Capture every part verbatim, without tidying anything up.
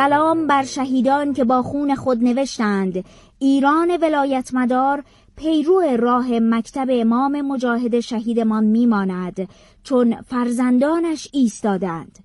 سلام بر شهیدان که با خون خود نوشتند ایران ولایت مدار پیرو راه مکتب امام مجاهد شهیدمان میماند چون فرزندانش ایستادند.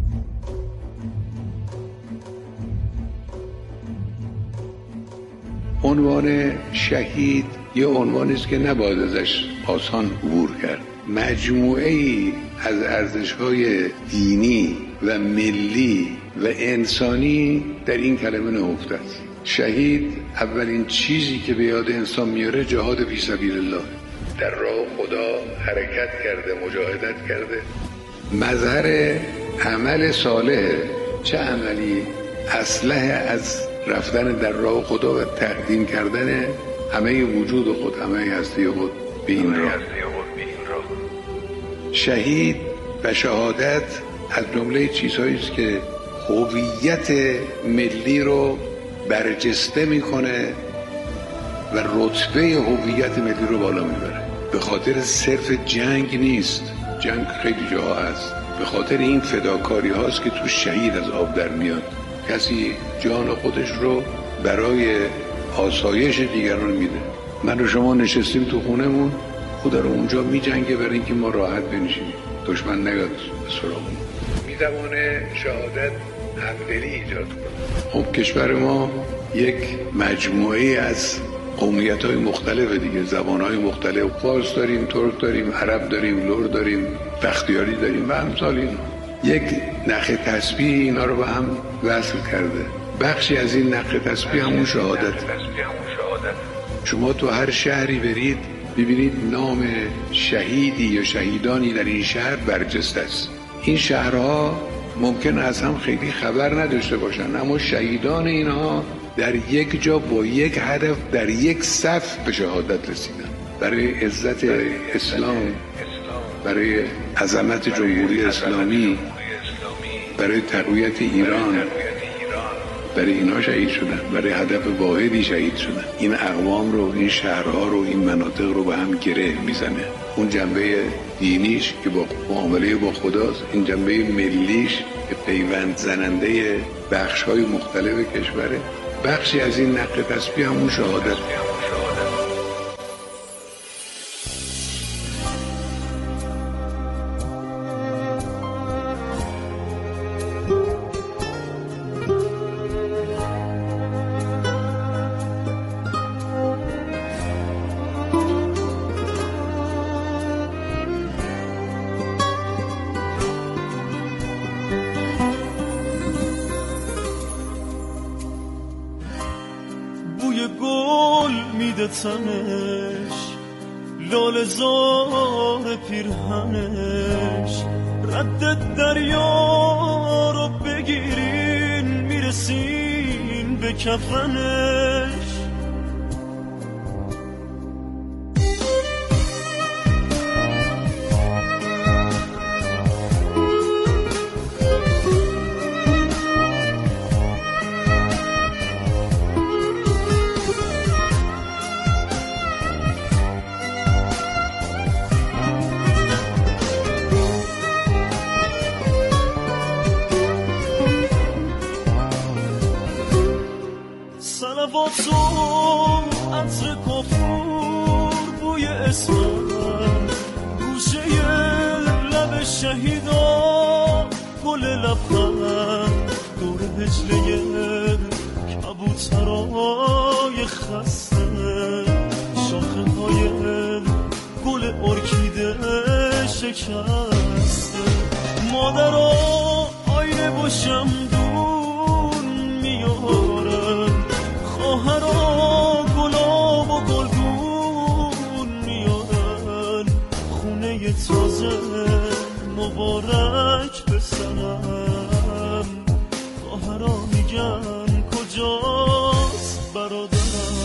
عنوان شهید یه عنوانی است که نباید ازش آسان عبور کرد. مجموعه ای از ارزش‌های دینی و ملی و انسانی در این کلمه نهفته است. شهید اولین چیزی که به یاد انسان میاره جهاد فی سبیل الله، در راه خدا حرکت کرده، مجاهدت کرده. مظهر عمل صالح، چه عملی؟ اسلحه از رفتن در راه خدا و تقدیم کردن همه وجود خود، همه هستی خود به این راه. شهید و شهادت از جمله چیزهایی است که هویت ملی رو برجسته میکنه و رتبه هویت ملی رو بالا میبره. به خاطر صرف جنگ نیست، جنگ خیلی جاها هست، به خاطر این فداکاری هاست که تو شهید از آب در میاد. کسی جان خودش رو برای آسایش دیگران میده. من و شما نشستیم تو خونمون، خدا رو اونجا میجنگه برای اینکه ما راحت بنشینیم، دشمن نیاد سراغمون. میتوانه شهادت همدلی ایجاد کنه. خب کشور ما یک مجموعه از قومیت‌های مختلف دیگه، زبان‌های مختلف، فارس داریم، ترک داریم، عرب داریم، لور داریم، بختیاری داریم و امثال اینا. یک نخ تسبیح اینا رو به هم وصل کرده. بخشی از این نخ تسبیح همون شهادت. شما تو هر شهری برید ببینید نام شهیدی یا شهیدانی در این شهر برجسته است. این شهرها ممکن از هم خیلی خبر نداشته باشن، اما شهیدان اینها در یک جا با یک هدف در یک صف به شهادت رسیدن، برای عزت اسلام، برای عظمت جمهوری اسلامی، برای تقویت ایران، برای اینا شهید شدن، برای هدف واحدی شهید شدن. این اقوام رو، این شهرها رو، این مناطق رو به هم گره میزنه. اون جنبه دینیش که با معامله با خداست، این جنبه ملیش که پیوند زننده بخش‌های مختلف کشوره. بخشی از این نقل تسبیح همون شهادت. تنش لال زار پیرهنش، رد دریا رو بگیرین میرسین به کفنش. عطر کافور بوی اسمم، گوشه لب شهیدا گل لبخند، دور هجله کبوترای خسته، شاخه های گل ارکیده شکسته. مادرها آینه با شمدون میارن، خواهرها گلاب و گلدون میارن، خونه تازه مبارک بسنم. خواهرها میگن کجاست برادرم.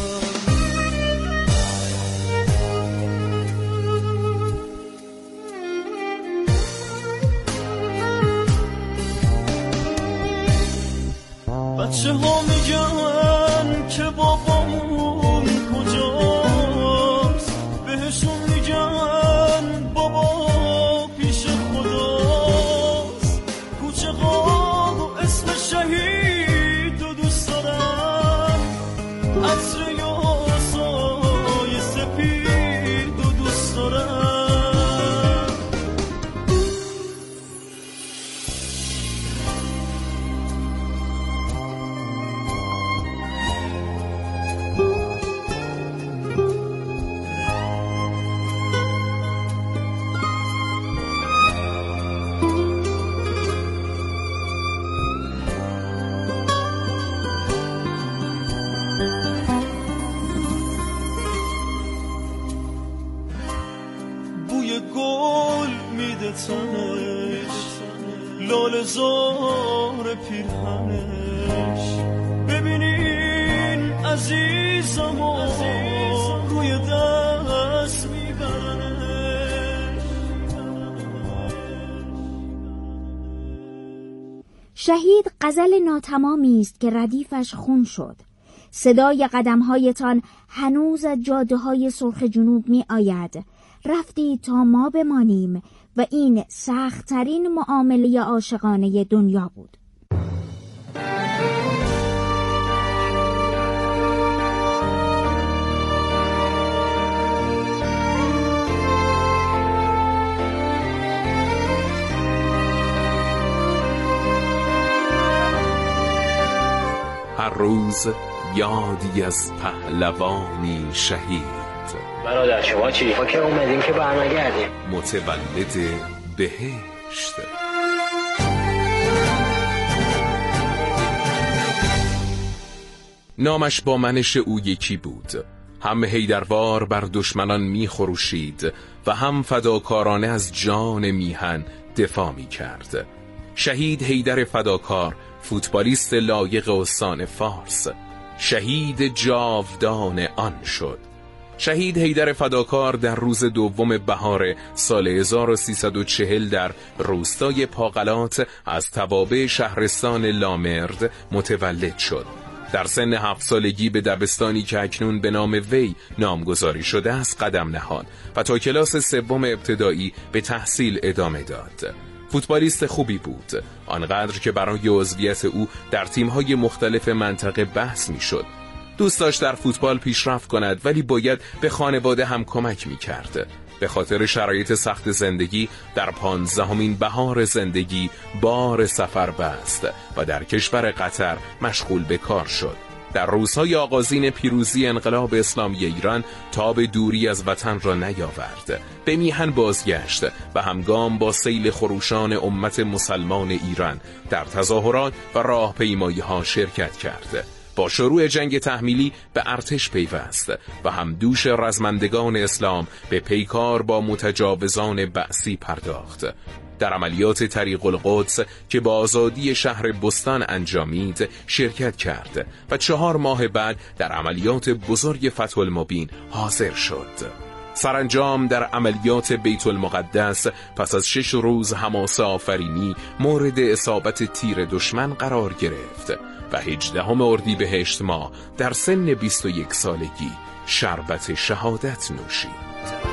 بچه ها میگن که بابامون کجاست، بهشون میگن بابا پیش خداست. کوچه ها و اسم شهید عطر یاسای سپید و دوست دارم. لال زار پیرهنش ببینین عزیزم و روی دست میبرنش. شهید غزل ناتمامی است که ردیفش خون شد. صدای قدمهایتان هنوز از جاده های سرخ جنوب می آید. رفتی تا ما بمانیم و این سخت‌ترین معامله عاشقانه دنیا بود. هر روز یادی از پهلوانی شهید. برادر شما چی؟ ما که اومدیم که برنگردیم. متولد بهشت. نامش با منش او یکی بود. هم حیدروار بر دشمنان می خروشید و هم فداکارانه از جان میهن دفاع می کرد. شهید حیدر فداکار، فوتبالیست لایق استان فارس، شهید جاودان آن شد. شهید حیدر فداکار در روز دوم بهار سال هزار و سیصد و چهل در روستای پاقلات از توابع شهرستان لامرد متولد شد. در سن هفت سالگی به دبستانی که اکنون به نام وی نامگذاری شده است قدم نهاد و تا کلاس سوم ابتدایی به تحصیل ادامه داد. فوتبالیست خوبی بود، آنقدر که برای عضویت او در تیم‌های مختلف منطقه بحث می‌شد. دوست داشت در فوتبال پیشرفت کند ولی باید به خانواده هم کمک می‌کرد. به خاطر شرایط سخت زندگی در پانزدهمین بهار زندگی بار سفر بست و در کشور قطر مشغول به کار شد. در روزهای آغازین پیروزی انقلاب اسلامی ایران تاب دوری از وطن را نیاورد. به میهن بازگشت و همگام با سیل خروشان امت مسلمان ایران در تظاهرات و راهپیمایی‌ها شرکت کرد. با شروع جنگ تحمیلی به ارتش پیوست و همدوش رزمندگان اسلام به پیکار با متجاوزان بعثی پرداخت. در عملیات طریق القدس که با آزادی شهر بستان انجامید شرکت کرد و چهار ماه بعد در عملیات بزرگ فتح المبین حاضر شد. سرانجام در عملیات بیت المقدس پس از شش روز حماسه آفرینی مورد اصابت تیر دشمن قرار گرفت و هجدهم اردیبهشت ماه در سن بیست و یک سالگی شربت شهادت نوشید.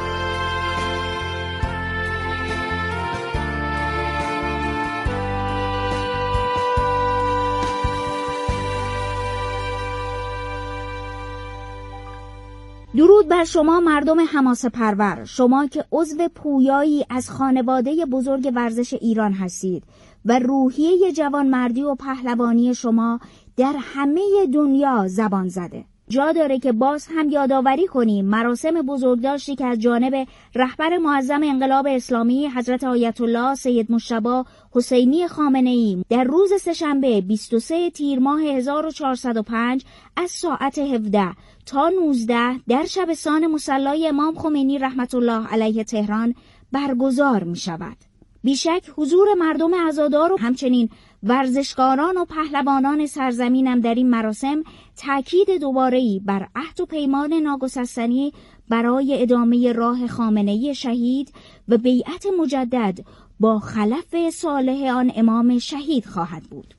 درود بر شما مردم حماسه پرور، شما که عضو پویایی از خانواده بزرگ ورزش ایران هستید و روحیه جوانمردی و پهلوانی شما در همه دنیا زبان زده. جا داره که باز هم یادآوری کنیم مراسم بزرگداشتی که از جانب رهبر معظم انقلاب اسلامی حضرت آیت الله سید مجتبی حسینی خامنه‌ای در روز سه‌شنبه بیست و سوم تیر ماه هزار و چهارصد و پنج از ساعت هفده تا نوزده در شبستان مصلی امام خمینی رحمت الله علیه تهران برگزار می شود. بیشک حضور مردم عزادار و همچنین ورزشکاران و پهلوانان سرزمینم در این مراسم تأکید دوباره‌ای بر عهد و پیمان ناگسستنی برای ادامه راه خامنه‌ای شهید و بیعت مجدد با خلف صالح آن امام شهید خواهد بود.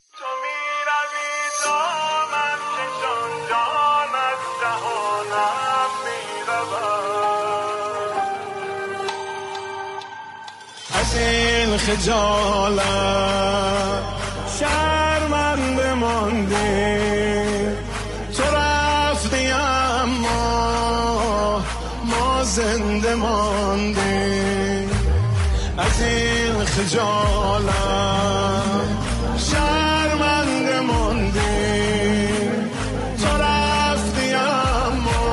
از این خجالت شرمنده ماندی، تو رفتی زنده ماندیم از این خجالت، شرمنده ماندیم تو رفتی اما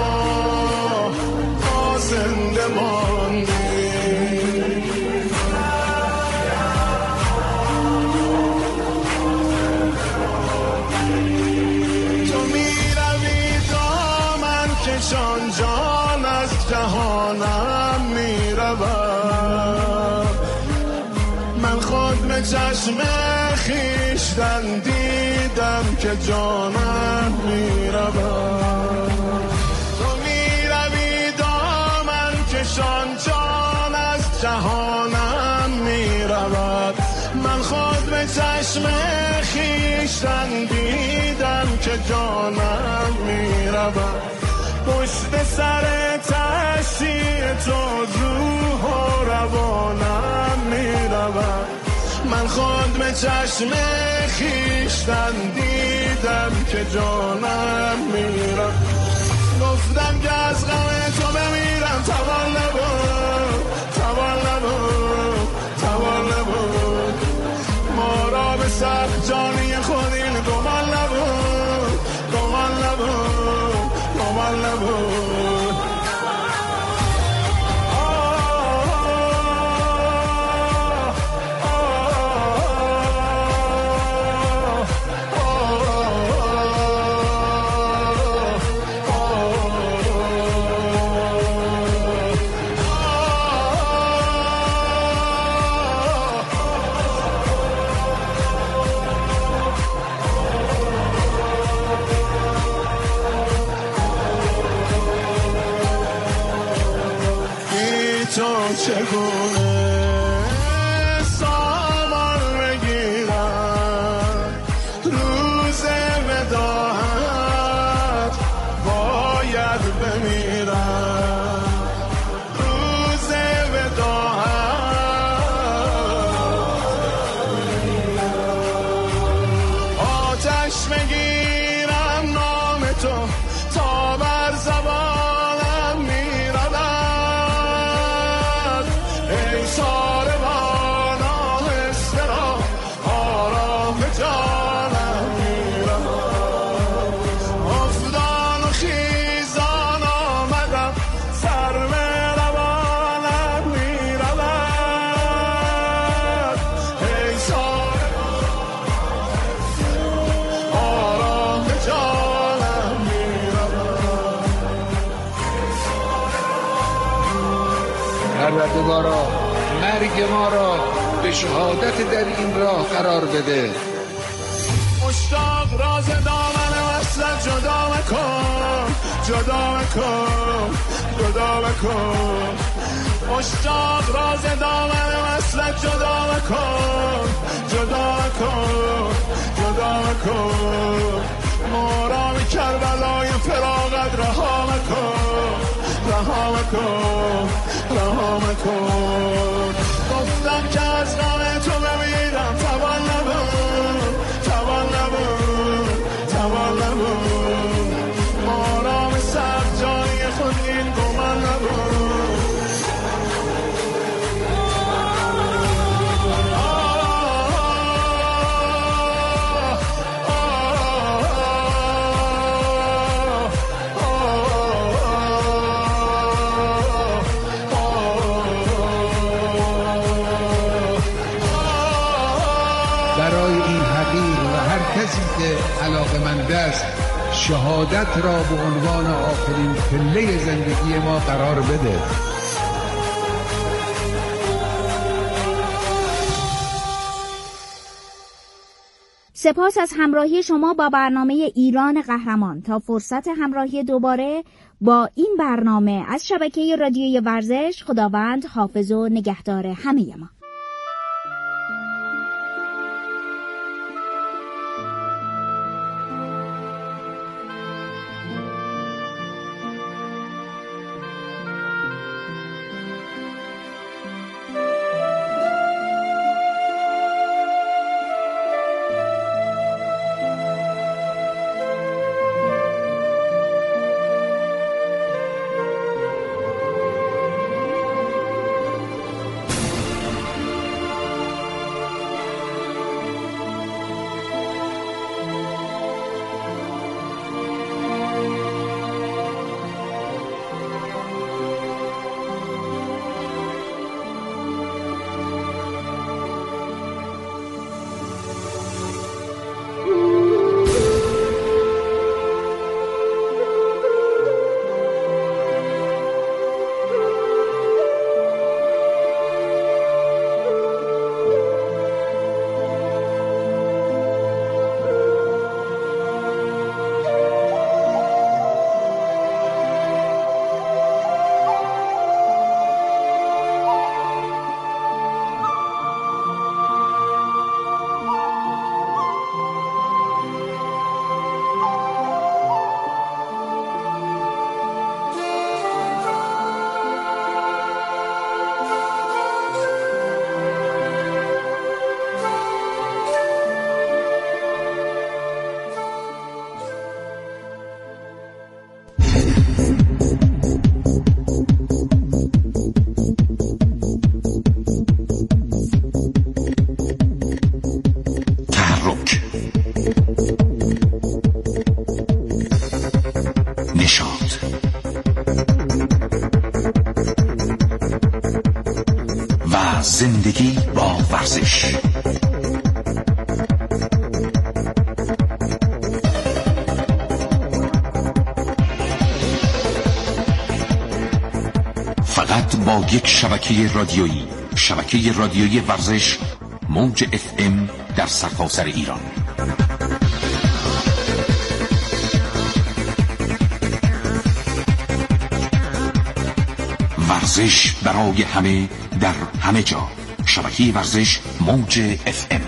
ما زنده ماندیم. تو میروی دامن کشان جان از جهانم میرود، من خود به چشم خویشتن دیدم که جانم میرود. تو میروی دامن کشان جان از جهانم میرود، من خود به چشم خویشتن دیدم که جانم میرود. پشت سر تشییع تو روح و روانم میرود، من خود به چشم خویشتن دیدم که جانم میرود. گفتم که از غم تو بمیرم توان نبود، توان نبود، توان نبود، ما را به سخت جانی خود این گمان نبود، گمان نبود، گمان نبود. چگونه سامان بگیرم روز وداعت باید بمیرم، روز وداعت آتش بگیرم نام تو تا بر زبانم میرود، ای ساربان آهسته را آرام جانم میرود. افتان و خیزان آمدم سر به روانم میرود، ای ساربان آرام جانم میرود. پروردگارا مرگ ما را به شهادت در این راه قرار بده. مشتاق راز دامن وصلت جدا مکن، جدا مکن، جدا مکن، مشتاق راز دامن وصلت جدا مکن، جدا مکن، جدا مکن، ما را به کربلای فراغت رها مکن، رها مکن، رها مکن. گفتم که از غم تو بمیرم توان نبود، توان نبود، توان نبود، ما را به سخت جای خود این گمان نبود. علاقه‌مند است شهادت را به عنوان آخرین پله زندگی ما قرار بده. سپاس از همراهی شما با برنامه ایران قهرمان. تا فرصت همراهی دوباره با این برنامه از شبکه رادیوی ورزش، خداوند حافظ و نگهدار همه ما. با یک شبکه رادیویی، شبکه رادیویی ورزش، موج اف ام در سرتاسر ایران. ورزش برای همه در همه جا. شبکه ورزش موج اف ام.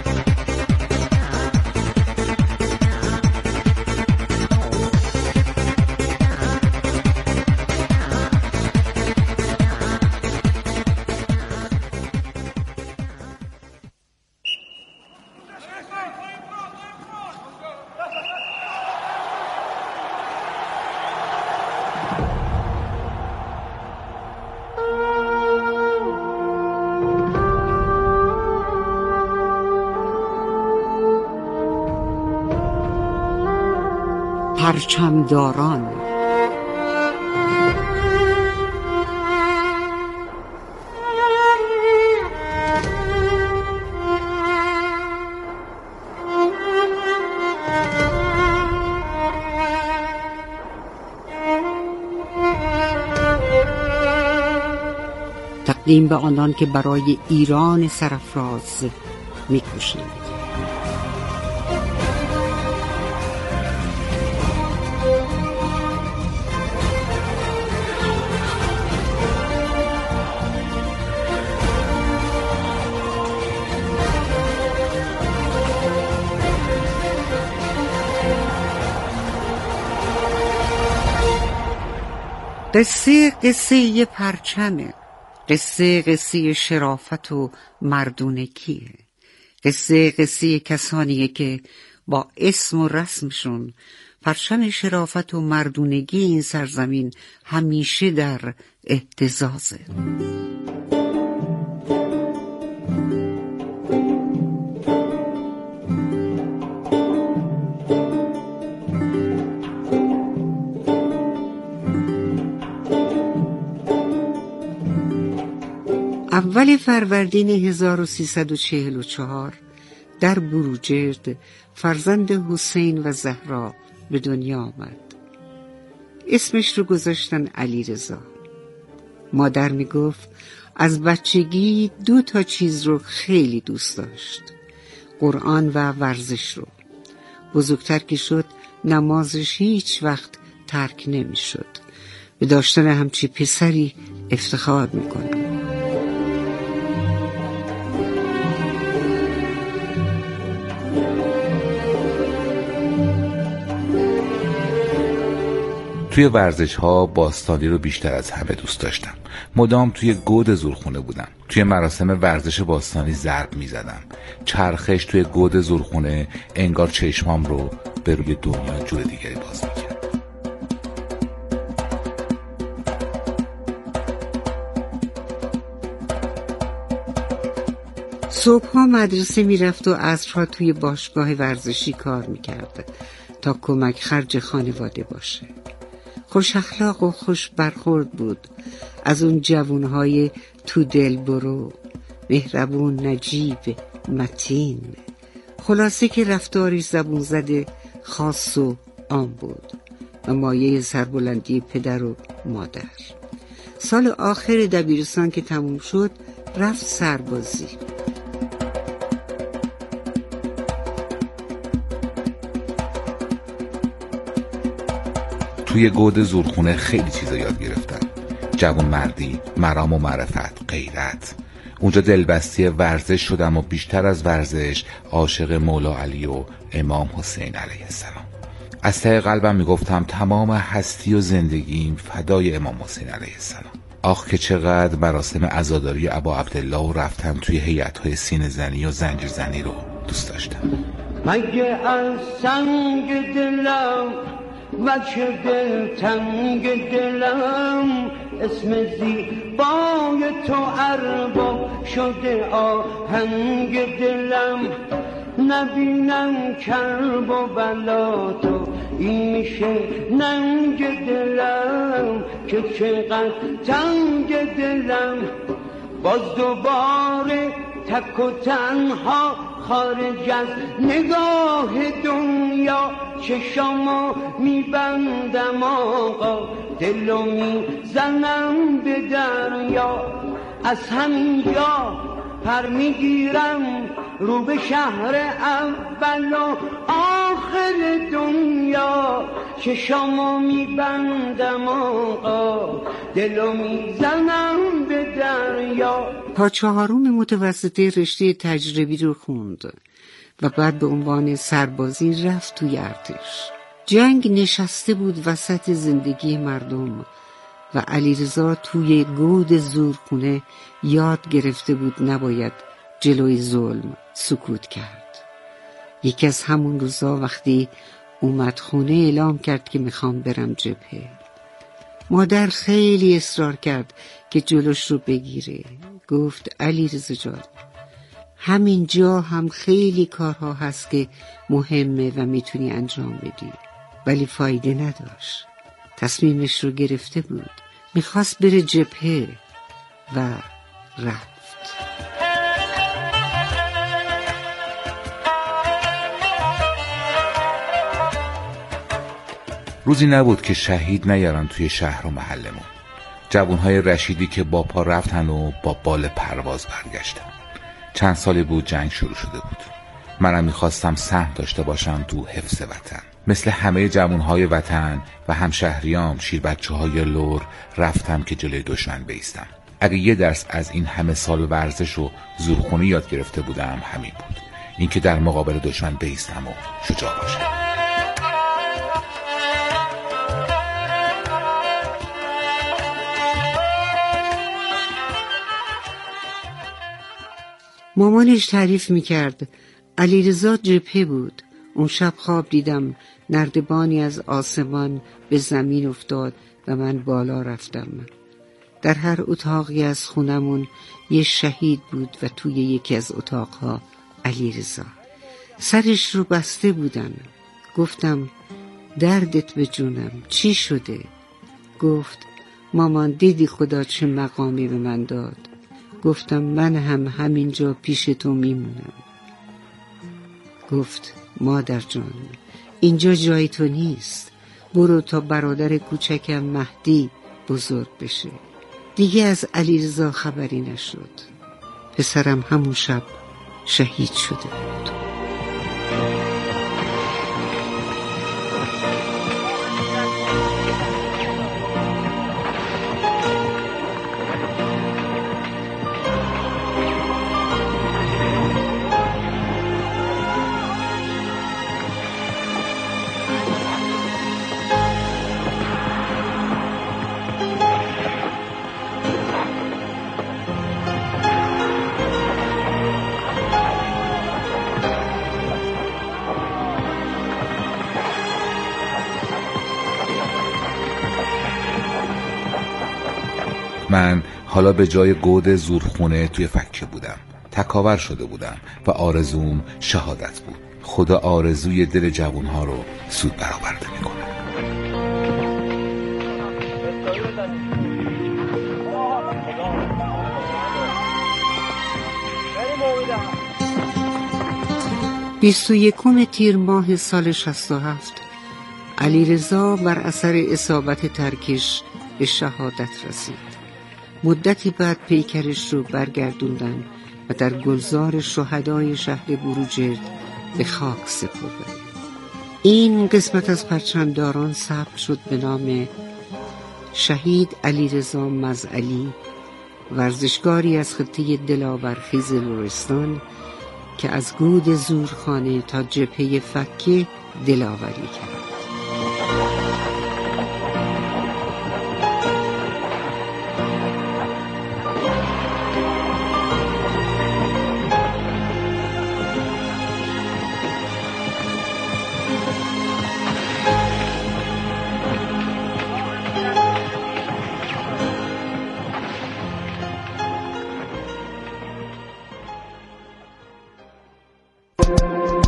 پرچمداران. تقدیم به آنان که برای ایران سرافراز می‌کوشند. قصه قصه پرچمه، قصه قصه شرافت و مردونگیه، قصه قصه کسانیه که با اسم و رسمشون پرچم شرافت و مردونگی این سرزمین همیشه در اهتزازه. اول فروردین هزار و سیصد و چهل و چهار در بروجرد فرزند حسین و زهرا به دنیا آمد. اسمش رو گذاشتن علیرضا. مادر می گفت از بچگی دو تا چیز رو خیلی دوست داشت، قرآن و ورزش رو. بزرگتر که شد نمازش هیچ وقت ترک نمی شد. به داشتن همچی پسری افتخار می کنم. توی ورزش ها باستانی رو بیشتر از همه دوست داشتم. مدام توی گود زورخونه بودم. توی مراسم ورزش باستانی ضرب می زدم. چرخش توی گود زورخونه انگار چشمام رو به روی دنیا جور دیگری باز می کرد. صبحها مدرسه می رفت و عصرها توی باشگاه ورزشی کار می کرد تا کمک خرج خانواده باشه. خوش اخلاق و خوش برخورد بود، از اون جوانهای تو دل برو، مهربون، نجیب، متین. خلاصه که رفتارش زبون زده، خاص و عام بود و مایه سربلندی پدر و مادر. سال آخر دبیرستان که تموم شد رفت سربازی. توی گود زورخونه خیلی چیزا یاد گرفتم. جوان مردی، مرام و معرفت، غیرت. اونجا دلبستی ورزش شدم و بیشتر از ورزش عاشق مولا علی و امام حسین علیه السلام. از ته قلبم میگفتم تمام هستی و زندگیم فدای امام حسین علیه السلام. آخ که چقدر مراسم عزاداری ابا عبدالله و رفتن توی هیئت‌های سینه زنی و زنجیر زنی رو دوست داشتم. مگه از سنگ دلم و چه دل تنگ دلم، اسم زیبای تو ارباب شده آهنگ دلم. نبینم کرب و بلا تو این میشه ننگ دلم، که چقدر تنگ دلم. باز دوباره تک و تنها خارج از نگاه دنیا چشامو میبندم آقا دلو میزنم به دریا از همینجا پر میگیرم رو به شهر اول و آخر دنیا چشامو میبندم آقا دلو میزنم به دریا. تا چهارم متوسطه رشته تجربی رو خوند و بعد به عنوان سربازی رفت توی ارتش. جنگ نشسته بود وسط زندگی مردم و علیرضا توی گود زورخونه یاد گرفته بود نباید جلوی ظلم سکوت کرد. یکی از همون روزا وقتی اومد خونه اعلام کرد که میخوام برم جبهه. مادر خیلی اصرار کرد که جلوش رو بگیره. گفت علیرضا جان همین جا هم خیلی کارها هست که مهمه و میتونی انجام بدی. ولی فایده نداشت. تصمیمش رو گرفته بود. میخواست بره جبهه و رفت. روزی نبود که شهید نیارن توی شهر و محلمون. جوانهای رشیدی که با پا رفتن و با بال پرواز برگشتن. چند سالی بود جنگ شروع شده بود. منم میخواستم سهم داشته باشم تو حفظ وطن. مثل همه جوانهای وطن و همشهریام شیر بچه های لور رفتم که جلوی دشمن بیستم. اگه یه درس از این همه سال ورزش و زورخونی یاد گرفته بودم همین بود، اینکه در مقابل دشمن بیستم و شجاع باشم. مامانش تعریف میکرد علیرضا جبهه بود. اون شب خواب دیدم نردبانی از آسمان به زمین افتاد و من بالا رفتم. در هر اتاقی از خونمون یه شهید بود و توی یکی از اتاقها علیرضا. سرش رو بسته بودن. گفتم دردت به جونم چی شده؟ گفت مامان دیدی خدا چه مقامی به من داد. گفتم من هم همینجا پیش تو میمونم. گفت مادر جان اینجا جای تو نیست، برو تا برادر کوچکم مهدی بزرگ بشه. دیگه از علیرضا خبری نشد. پسرم همون شب شهید شده بود. من حالا به جای گود زورخونه توی فکه بودم. تکاور شده بودم و آرزوم شهادت بود. خدا آرزوی دل جوانها رو سود برآورده میکنه. بیست و یکم تیر ماه سال شصت و هفت علیرضا بر اثر اصابت ترکش به شهادت رسید. مدتی بعد پیکرش رو برگردوندن و در گلزار شهدای شهر بروجرد به خاک سپردن. این قسمت از پرچمداران ثبت شد به نام شهید علیرضا مزعلی، ورزشکاری از خطه دلاورخیز لرستان که از گود زورخانه تا جبهه فکه دلاوری کرد.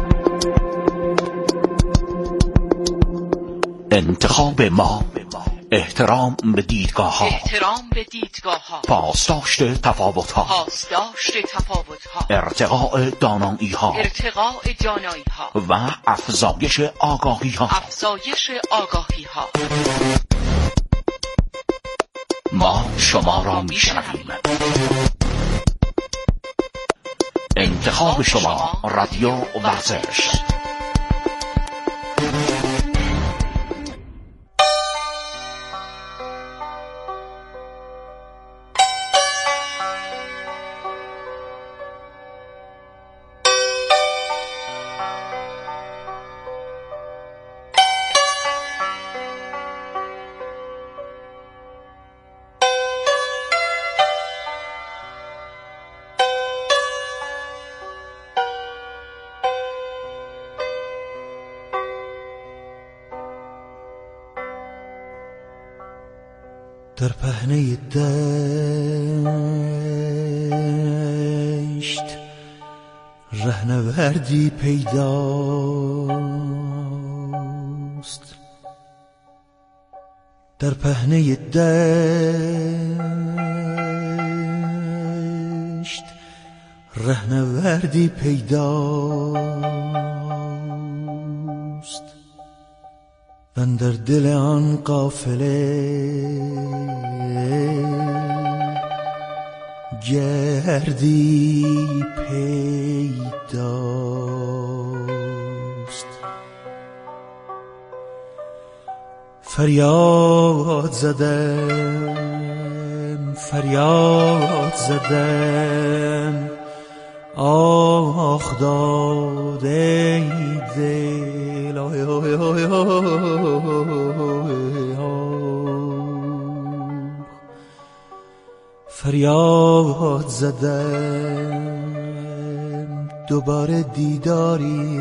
انتخاب ما احترام به دیدگاه ها، احترام به دیدگاه ها، پاسداشت تفاوت ها، پاسداشت تفاوت ها، ارتقاء دانایی ها، ارتقاء دانایی ها و افزایش آگاهی ها، افزایش آگاهی ها. ما شما را میشنویم. انتخاب شما رادیو ورزش. در پهنه دشت رهنوردی پیداست، در پهنه دشت رهنوردی پیداست، و در دل آن قافله گردی پیداست. فریاد زدم فریاد زدم آخ داد ای دل، آی آی آی فریاد زدم دوباره دیداری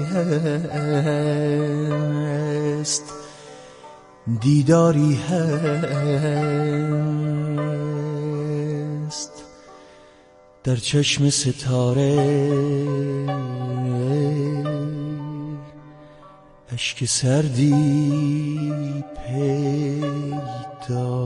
هست، دیداری هست در چشم ستاره، اشک سردی پیدا